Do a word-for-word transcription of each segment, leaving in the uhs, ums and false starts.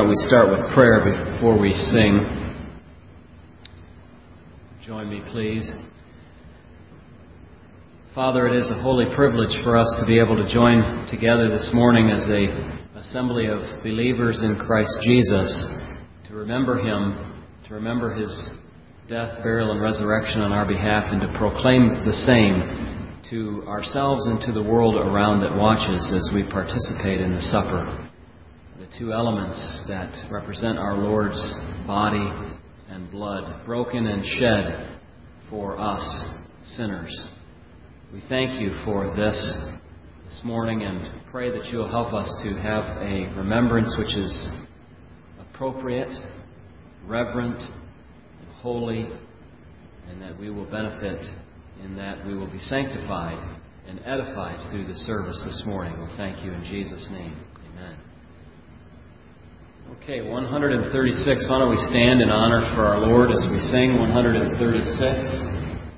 don't we start with prayer before we sing? Join me, please. Father, it is a holy privilege for us to be able to join together this morning as a assembly of believers in Christ Jesus, to remember Him, to remember His death, burial, and resurrection on our behalf, and to proclaim the same to ourselves and to the world around that watches as we participate in the supper. The two elements that represent our Lord's body and blood, broken and shed for us sinners. We thank you for this this morning and pray that you will help us to have a remembrance which is appropriate, reverent, and holy, and that we will benefit in that we will be sanctified and edified through the service this morning. We thank you in Jesus' name. Amen. Okay, one thirty-six. Why don't we stand in honor for our Lord as we sing one thirty-six.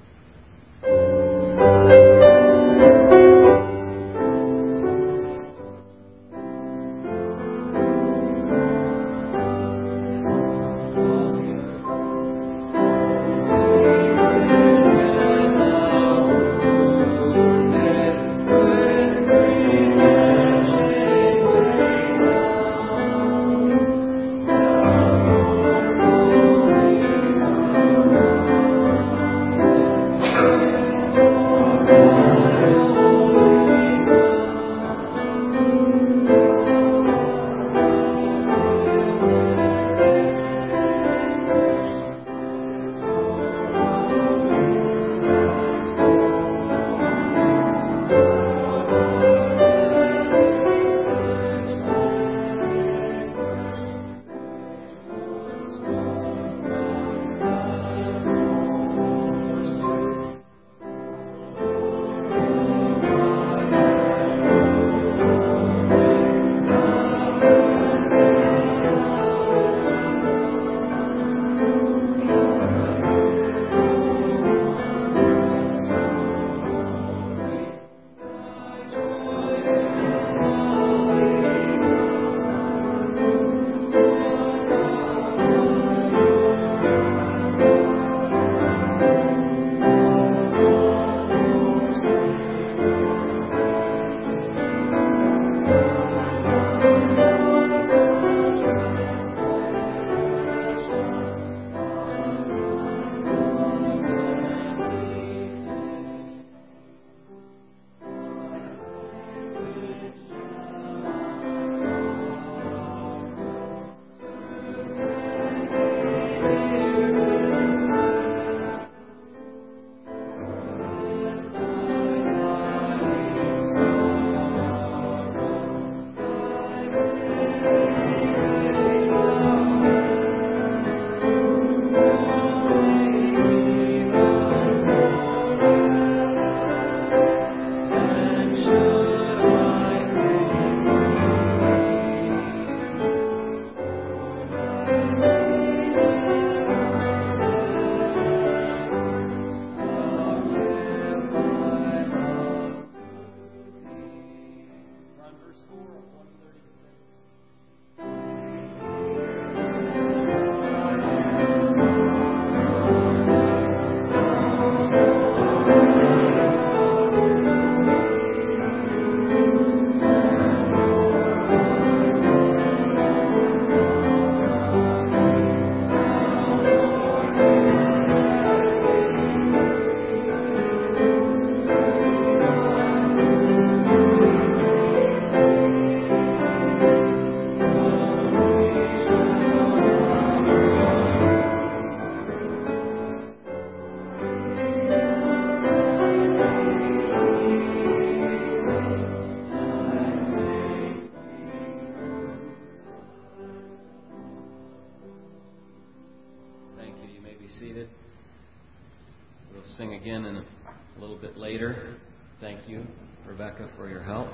Thank you, Rebecca, for your help.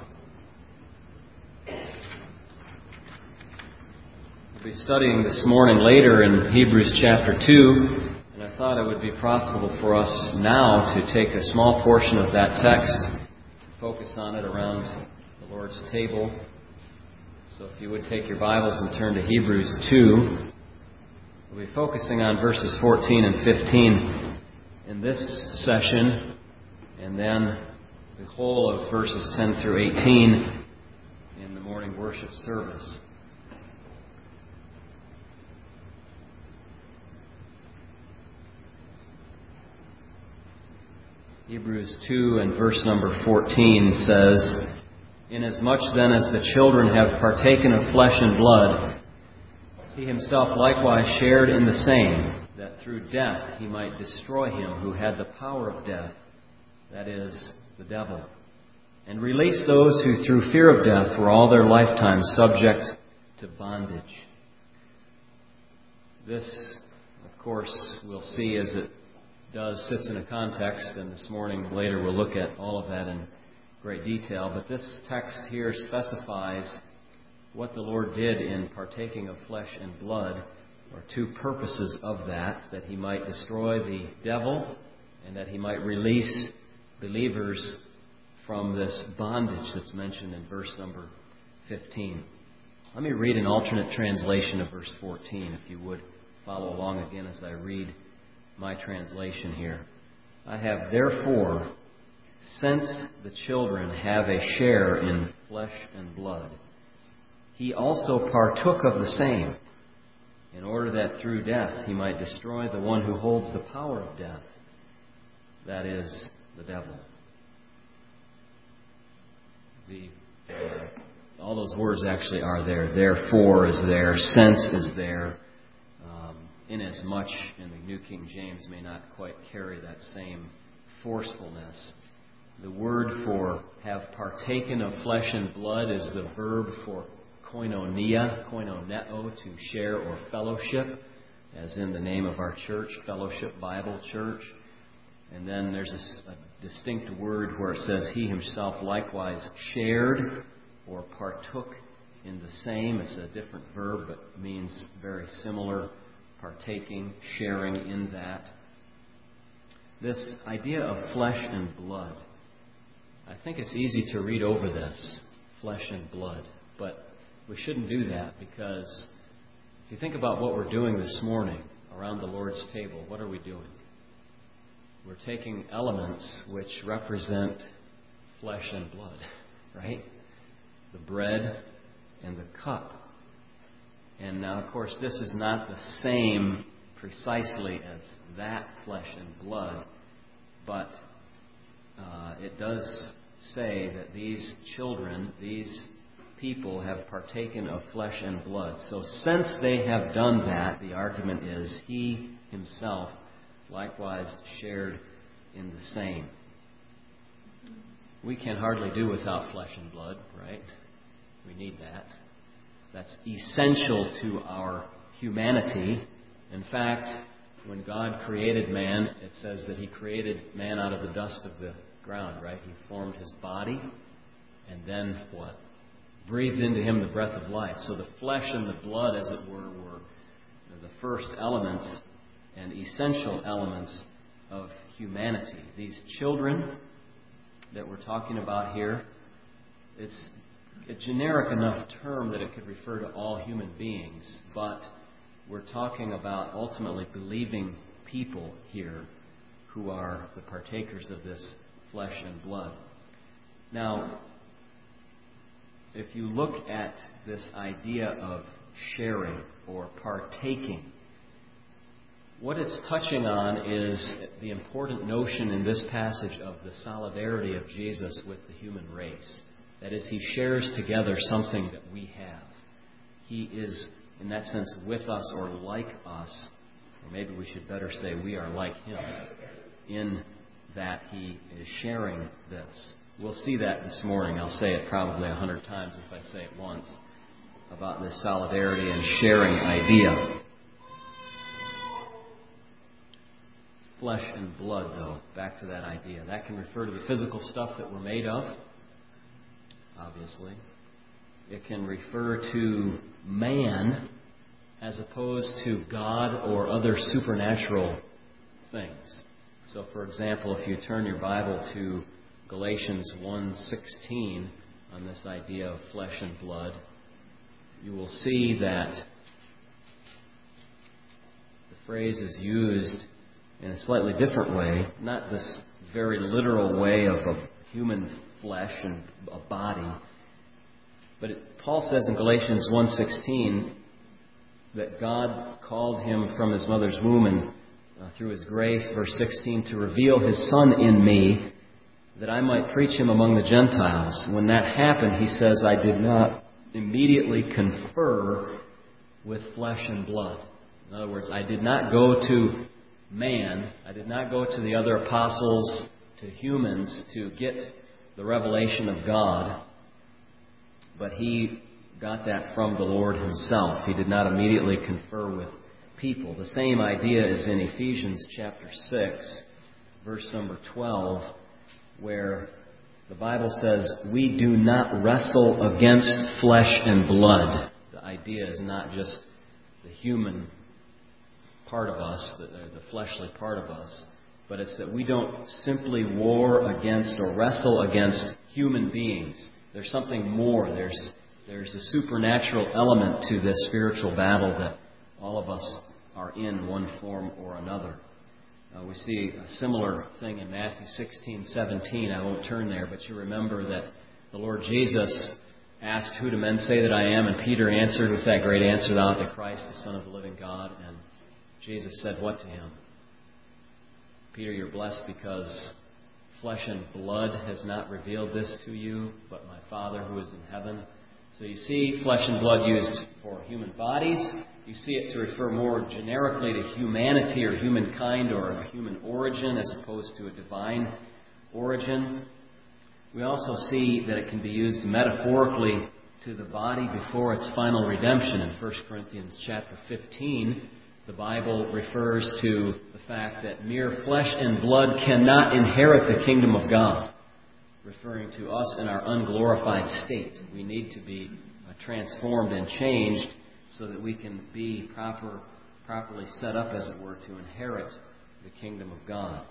We'll be studying this morning later in Hebrews chapter two, and I thought it would be profitable for us now to take a small portion of that text, focus on it around the Lord's table, So if you would take your Bibles and turn to Hebrews two, we'll be focusing on verses fourteen and fifteen in this session, and then the whole of verses ten through eighteen in the morning worship service. Hebrews two and verse number fourteen says, "Inasmuch then as the children have partaken of flesh and blood, he himself likewise shared in the same, that through death he might destroy him who had the power of death, that is, the devil, and release those who through fear of death were all their lifetime subject to bondage." This, of course, we'll see as it does sits in a context, and this morning later we'll look at all of that in great detail. But this text here specifies what the Lord did in partaking of flesh and blood, or two purposes of that, that he might destroy the devil and that he might release believers from this bondage that's mentioned in verse number fifteen. Let me read an alternate translation of verse fourteen, if you would follow along again as I read my translation here. "I have therefore, since the children have a share in flesh and blood, he also partook of the same, in order that through death he might destroy the one who holds the power of death, that is, the devil." The, uh, all those words actually are there. Therefore is there. Since is there. Um, inasmuch in the New King James may not quite carry that same forcefulness. The word for have partaken of flesh and blood is the verb for koinonia, koinoneo, to share or fellowship, as in the name of our church, Fellowship Bible Church. And then there's a, a distinct word where it says he himself likewise shared or partook in the same. It's a different verb, but means very similar, partaking, sharing in that. This idea of flesh and blood, I think it's easy to read over this, flesh and blood, but we shouldn't do that, because if you think about what we're doing this morning around the Lord's table, what are we doing? We're taking elements which represent flesh and blood, right? The bread and the cup. And now, of course, this is not the same precisely as that flesh and blood, but uh, it does say that these children, these people have partaken of flesh and blood. So since they have done that, the argument is he himself likewise shared in the same. We can hardly do without flesh and blood, right? We need that. That's essential to our humanity. In fact, when God created man, it says that he created man out of the dust of the ground, right? He formed his body and then what? Breathed into him the breath of life. So the flesh and the blood, as it were, were the first elements and essential elements of humanity. These children that we're talking about here, it's a generic enough term that it could refer to all human beings, but we're talking about ultimately believing people here who are the partakers of this flesh and blood. Now, if you look at this idea of sharing or partaking, what it's touching on is the important notion in this passage of the solidarity of Jesus with the human race. That is, he shares together something that we have. He is, in that sense, with us or like us, or maybe we should better say we are like him, in that he is sharing this. We'll see that this morning. I'll say it probably a hundred times if I say it once, about this solidarity and sharing idea. Flesh and blood, though, back to that idea. That can refer to the physical stuff that we're made of, obviously. It can refer to man as opposed to God or other supernatural things. So, for example, if you turn your Bible to Galatians one sixteen on this idea of flesh and blood, you will see that the phrase is used in a slightly different way, not this very literal way of a human flesh and a body, but it, Paul says in Galatians one sixteen that God called him from his mother's womb and uh, through His grace, verse sixteen, to reveal His Son in me, that I might preach Him among the Gentiles. When that happened, he says, I did not immediately confer with flesh and blood. In other words, I did not go to man, I did not go to the other apostles, to humans, to get the revelation of God, but he got that from the Lord Himself. He did not immediately confer with people. The same idea is in Ephesians chapter six, verse number twelve, where the Bible says, we do not wrestle against flesh and blood. The idea is not just the human part of us, the, the fleshly part of us, but it's that we don't simply war against or wrestle against human beings. There's something more. There's, there's a supernatural element to this spiritual battle that all of us are in one form or another. Uh, we see a similar thing in Matthew sixteen seventeen. I won't turn there, but you remember that the Lord Jesus asked, who do men say that I am? And Peter answered with that great answer, thou art the Christ, the Son of the living God. And Jesus said what to him? Peter, you're blessed because flesh and blood has not revealed this to you, but my Father who is in heaven. So you see flesh and blood used for human bodies. You see it to refer more generically to humanity or humankind or a human origin as opposed to a divine origin. We also see that it can be used metaphorically to the body before its final redemption. In First Corinthians chapter fifteen, the Bible refers to the fact that mere flesh and blood cannot inherit the kingdom of God, referring to us in our unglorified state. We need to be transformed and changed so that we can be proper, properly set up, as it were, to inherit the kingdom of God.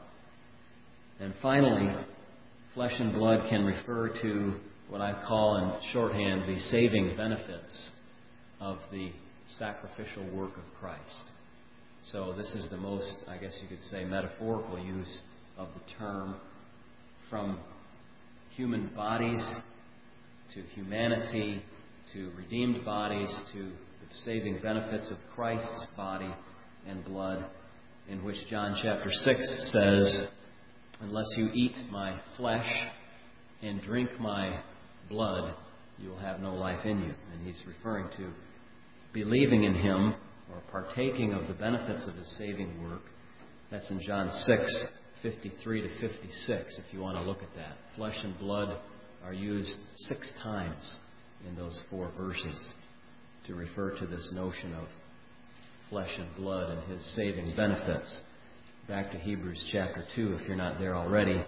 And finally, flesh and blood can refer to what I call in shorthand the saving benefits of the sacrificial work of Christ. So this is the most, I guess you could say, metaphorical use of the term, from human bodies to humanity to redeemed bodies to the saving benefits of Christ's body and blood, in which John chapter six says, unless you eat my flesh and drink my blood, you will have no life in you. And he's referring to believing in Him or partaking of the benefits of His saving work. That's in John six, fifty-three to fifty-six, if you want to look at that. Flesh and blood are used six times in those four verses to refer to this notion of flesh and blood and His saving benefits. Back to Hebrews chapter two, if you're not there already.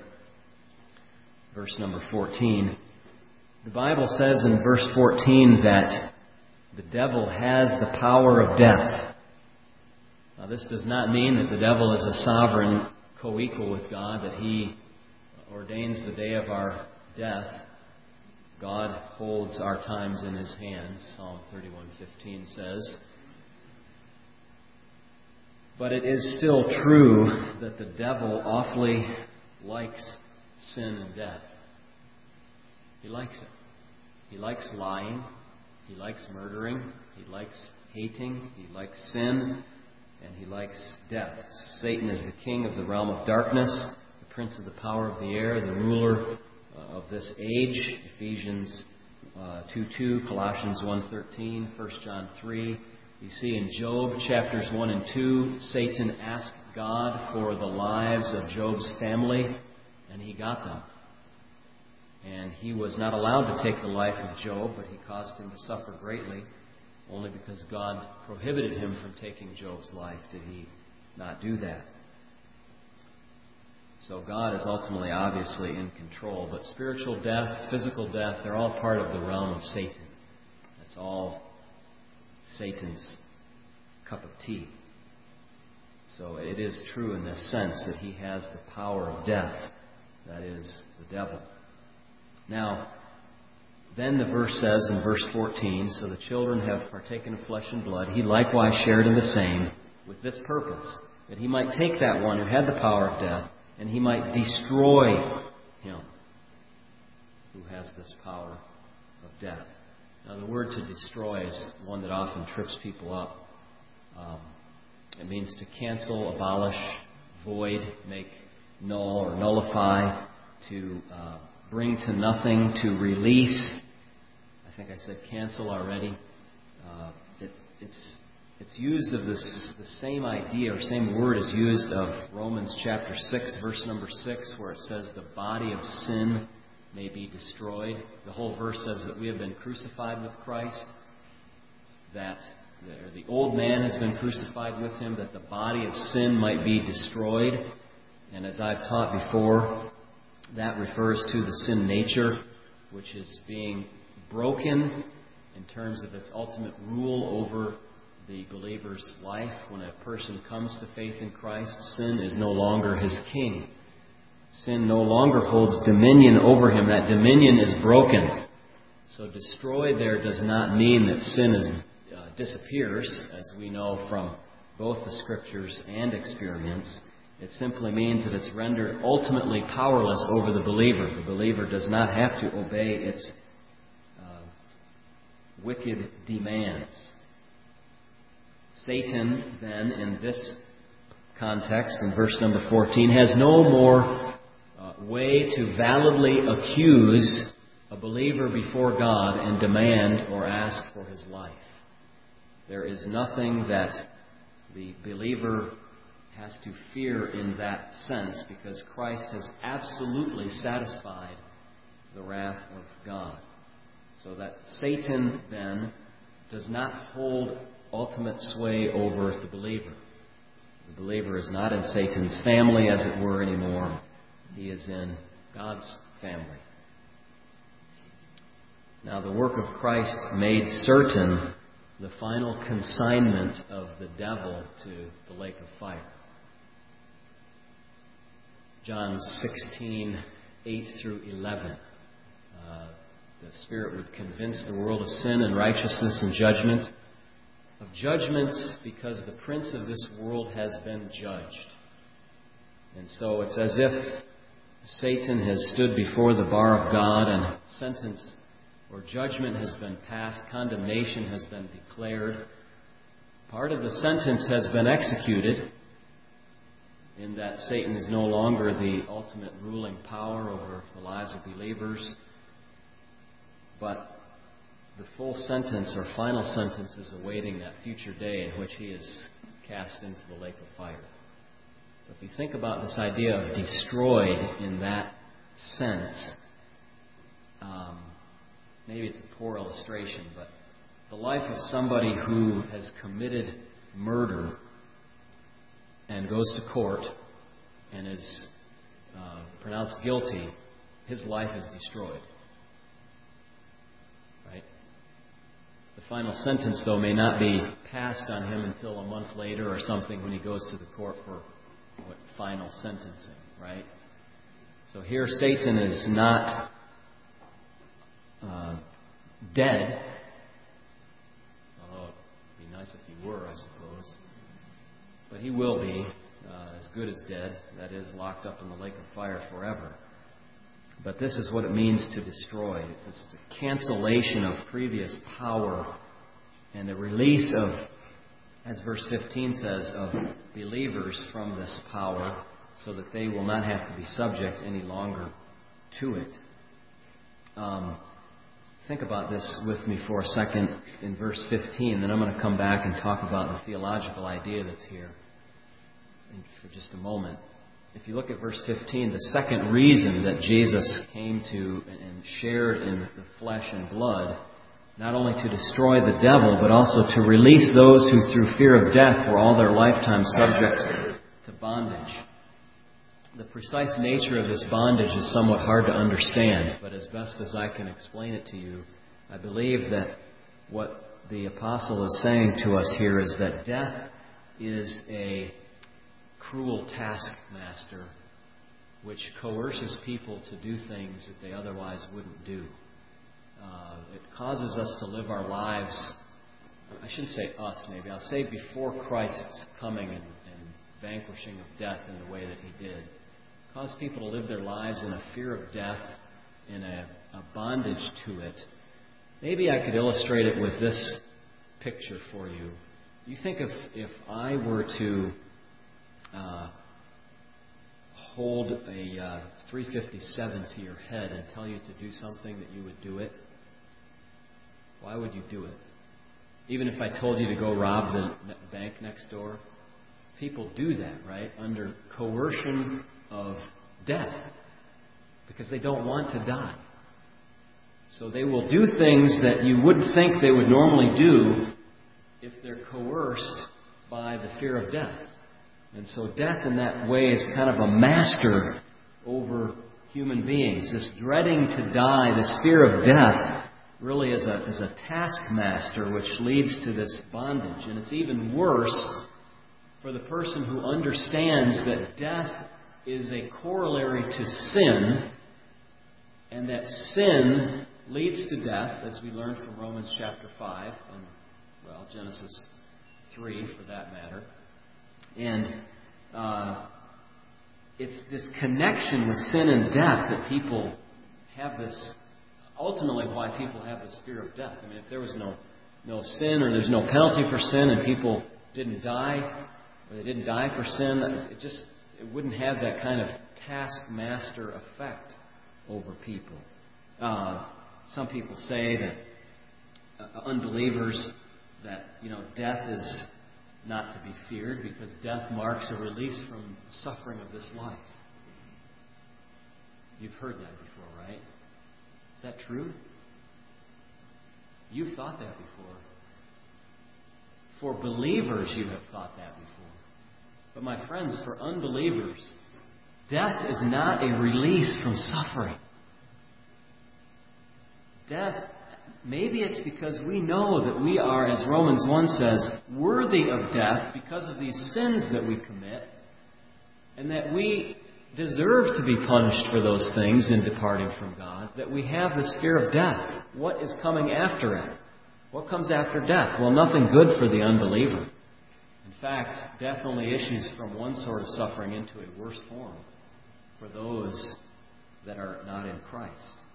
Verse number fourteen. The Bible says in verse fourteen that the devil has the power of death. Now, this does not mean that the devil is a sovereign co-equal with God, that he ordains the day of our death. God holds our times in His hands, Psalm thirty-one fifteen says. But it is still true that the devil awfully likes sin and death. He likes it. He likes lying. He likes murdering. He likes hating. He likes sin. And he likes death. Satan is the king of the realm of darkness, the prince of the power of the air, the ruler uh, of this age. Ephesians uh, two two, Colossians one thirteen, First John three. You see in Job chapters one and two, Satan asked God for the lives of Job's family, and he got them. And he was not allowed to take the life of Job, but he caused him to suffer greatly. Only because God prohibited him from taking Job's life did he not do that. So God is ultimately, obviously, in control. But spiritual death, physical death, they're all part of the realm of Satan. That's all Satan's cup of tea. So it is true in this sense that he has the power of death. That is, the devil. Now, then the verse says in verse fourteen, so the children have partaken of flesh and blood. He likewise shared in the same with this purpose, that he might take that one who had the power of death, and he might destroy him who has this power of death. Now, the word to destroy is one that often trips people up. Um, it means to cancel, abolish, void, make null or nullify, to uh, bring to nothing, to release. I think I said cancel already. Uh, it, it's it's used of this the same idea or same word is used of Romans chapter six, verse number six, where it says the body of sin may be destroyed. The whole verse says that we have been crucified with Christ, that the, the old man has been crucified with him, that the body of sin might be destroyed. And as I've taught before, that refers to the sin nature, which is being broken in terms of its ultimate rule over the believer's life. When a person comes to faith in Christ, sin is no longer his king. Sin no longer holds dominion over him. That dominion is broken. So destroyed there does not mean that sin is, uh, disappears, as we know from both the Scriptures and experience. It simply means that it's rendered ultimately powerless over the believer. The believer does not have to obey its uh, wicked demands. Satan, then, in this context, in verse number fourteen, has no more uh, way to validly accuse a believer before God and demand or ask for his life. There is nothing that the believer has to fear in that sense, because Christ has absolutely satisfied the wrath of God. So that Satan, then, does not hold ultimate sway over the believer. The believer is not in Satan's family, as it were, anymore. He is in God's family. Now, the work of Christ made certain the final consignment of the devil to the lake of fire. John sixteen, eight through eleven. Uh, the Spirit would convince the world of sin and righteousness and judgment. Of judgment because the prince of this world has been judged. And so it's as if Satan has stood before the bar of God and sentence or judgment has been passed, condemnation has been declared. Part of the sentence has been executed, in that Satan is no longer the ultimate ruling power over the lives of believers. But the full sentence or final sentence is awaiting that future day in which he is cast into the lake of fire. So if you think about this idea of destroyed in that sense, um, maybe it's a poor illustration, but the life of somebody who has committed murder and goes to court and is uh, pronounced guilty, his life is destroyed. Right? The final sentence, though, may not be passed on him until a month later or something when he goes to the court for what final sentencing, right? So here Satan is not uh, dead, although it'd be nice if he were, I suppose. But he will be uh, as good as dead, that is, locked up in the lake of fire forever. But this is what it means to destroy. It's, it's a cancellation of previous power and the release of, as verse fifteen says, of believers from this power so that they will not have to be subject any longer to it. Um, think about this with me for a second in verse fifteen, then I'm going to come back and talk about the theological idea that's here for just a moment. If you look at verse fifteen, the second reason that Jesus came to and shared in the flesh and blood, not only to destroy the devil, but also to release those who through fear of death were all their lifetime subject to bondage. The precise nature of this bondage is somewhat hard to understand, but as best as I can explain it to you, I believe that what the apostle is saying to us here is that death is a cruel taskmaster which coerces people to do things that they otherwise wouldn't do. Uh, it causes us to live our lives, I shouldn't say us maybe, I'll say before Christ's coming and, and vanquishing of death in the way that He did. It caused people to live their lives in a fear of death, in a, a bondage to it. Maybe I could illustrate it with this picture for you. You think if, if I were to uh, hold a uh, three fifty-seven to your head and tell you to do something, that you would do it? Why would you do it? Even if I told you to go rob the bank next door, people do that, right? Under coercion of death, because they don't want to die. So they will do things that you wouldn't think they would normally do if they're coerced by the fear of death. And so death in that way is kind of a master over human beings. This dreading to die, this fear of death, really is a, is a taskmaster which leads to this bondage. And it's even worse for the person who understands that death is a corollary to sin, and that sin leads to death, as we learned from Romans chapter five, and, well, Genesis three for that matter. And uh, it's this connection with sin and death that people have this, ultimately why people have this fear of death. I mean, if there was no, no sin, or there's no penalty for sin, and people didn't die, or they didn't die for sin, it just it wouldn't have that kind of taskmaster effect over people. Uh, some people say that uh, unbelievers, that, you know, death is not to be feared because death marks a release from the suffering of this life. You've heard that before, right? Is that true? You've thought that before. For believers, you have thought that before. But my friends, for unbelievers, death is not a release from suffering. Death, maybe it's because we know that we are, as Romans one says, worthy of death because of these sins that we commit, and that we deserve to be punished for those things in departing from God, that we have this fear of death. What is coming after it? What comes after death? Well, nothing good for the unbeliever. In fact, death only issues from one sort of suffering into a worse form for those that are not in Christ.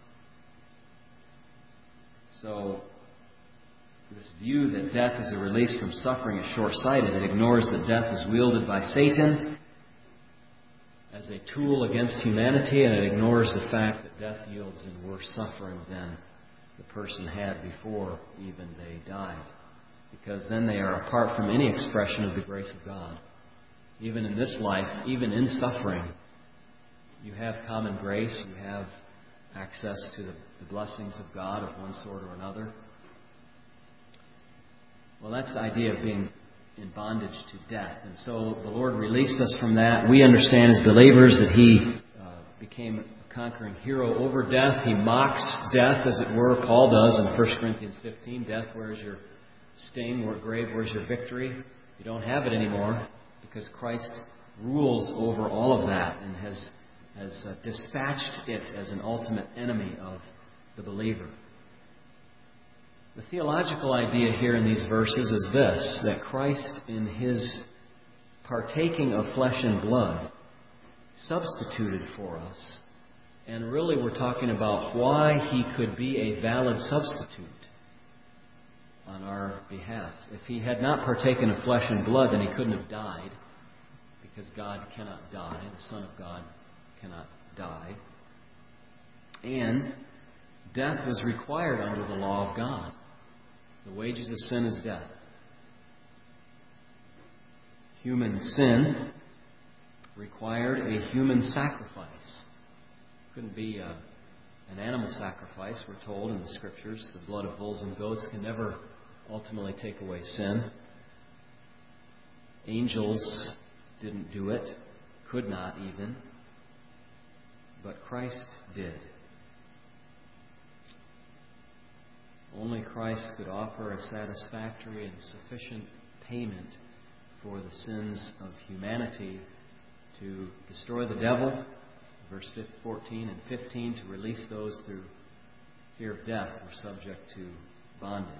So, this view that death is a release from suffering is short-sighted. It ignores that death is wielded by Satan as a tool against humanity, and it ignores the fact that death yields in worse suffering than the person had before even they died. Because then they are apart from any expression of the grace of God. Even in this life, even in suffering, you have common grace, you have access to the, the blessings of God of one sort or another. Well, that's the idea of being in bondage to death. And so the Lord released us from that. We understand as believers that He uh, became a conquering hero over death. He mocks death, as it were. Paul does in First Corinthians fifteen. Death, where is your sting? Where, grave, where's your victory? You don't have it anymore because Christ rules over all of that and has, has uh, dispatched it as an ultimate enemy of the believer. The theological idea here in these verses is this, that Christ, in His partaking of flesh and blood, substituted for us. And really we're talking about why He could be a valid substitute on our behalf. If He had not partaken of flesh and blood, then He couldn't have died, because God cannot die. The Son of God cannot die. And death was required under the law of God. The wages of sin is death. Human sin required a human sacrifice. Couldn't be a, an animal sacrifice, we're told in the Scriptures. The blood of bulls and goats can never ultimately take away sin. Angels didn't do it, could not even. But Christ did. Only Christ could offer a satisfactory and sufficient payment for the sins of humanity to destroy the devil, verse fourteen and fifteen, to release those through fear of death were subject to bondage.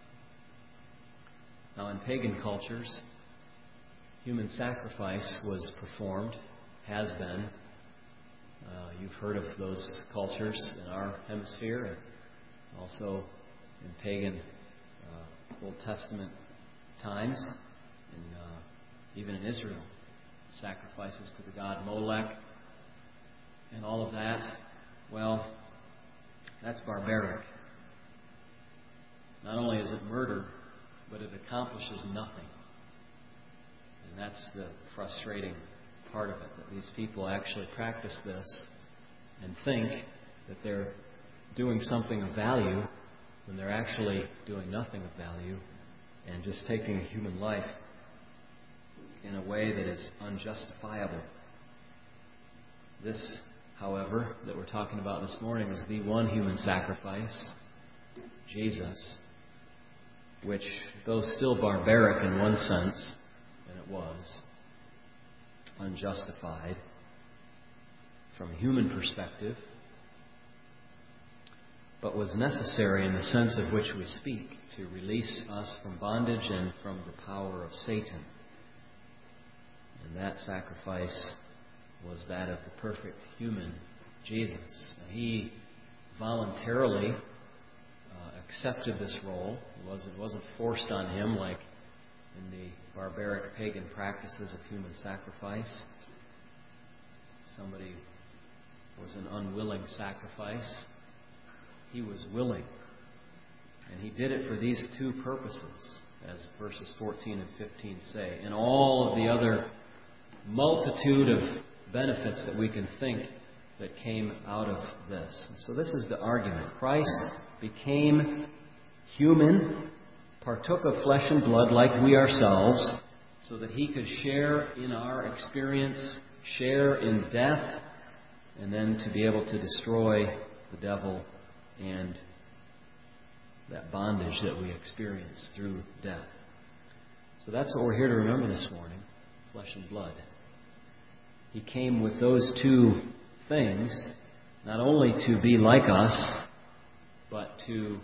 Now, in pagan cultures, human sacrifice was performed, has been. Uh, you've heard of those cultures in our hemisphere, and also in pagan uh, Old Testament times, and uh, even in Israel, sacrifices to the god Molech, and all of that. Well, that's barbaric. Not only is it murder, but it accomplishes nothing. And that's the frustrating part of it, that these people actually practice this and think that they're doing something of value when they're actually doing nothing of value and just taking a human life in a way that is unjustifiable. This, however, that we're talking about this morning is the one human sacrifice, Jesus, which, though still barbaric in one sense, and it was, unjustified from a human perspective, but was necessary in the sense of which we speak, to release us from bondage and from the power of Satan. And that sacrifice was that of the perfect human Jesus. He voluntarily uh, accepted this role. It wasn't, it wasn't forced on him like in the barbaric pagan practices of human sacrifice. Somebody was an unwilling sacrifice. He was willing. And he did it for these two purposes, as verses fourteen and fifteen say. And all of the other multitude of benefits that we can think that came out of this. And so this is the argument. Christ became human, partook of flesh and blood like we ourselves, so that he could share in our experience, share in death, and then to be able to destroy the devil and that bondage that we experience through death. So that's what we're here to remember this morning, flesh and blood. He came with those two things, not only to be like us, but to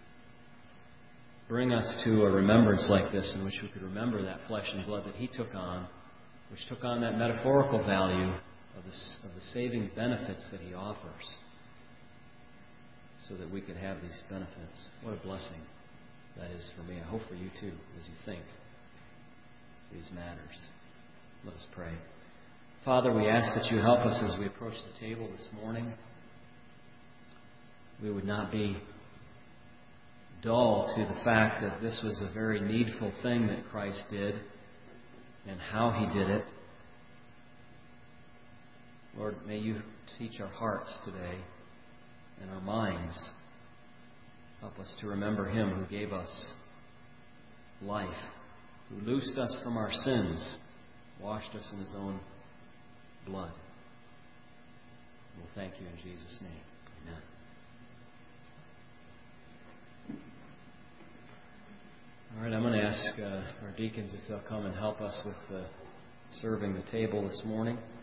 bring us to a remembrance like this in which we could remember that flesh and blood that he took on, which took on that metaphorical value of the, of the saving benefits that he offers, so that we could have these benefits. What a blessing that is for me. I hope for you too, as you think these matters. Let us pray. Father, we ask that you help us as we approach the table this morning. We would not be dull to the fact that this was a very needful thing that Christ did and how he did it. Lord, may you teach our hearts today and our minds. Help us to remember him who gave us life, who loosed us from our sins, washed us in his own blood. We'll thank you in Jesus' name. Amen. All right, I'm going to ask uh, our deacons if they'll come and help us with uh, serving the table this morning.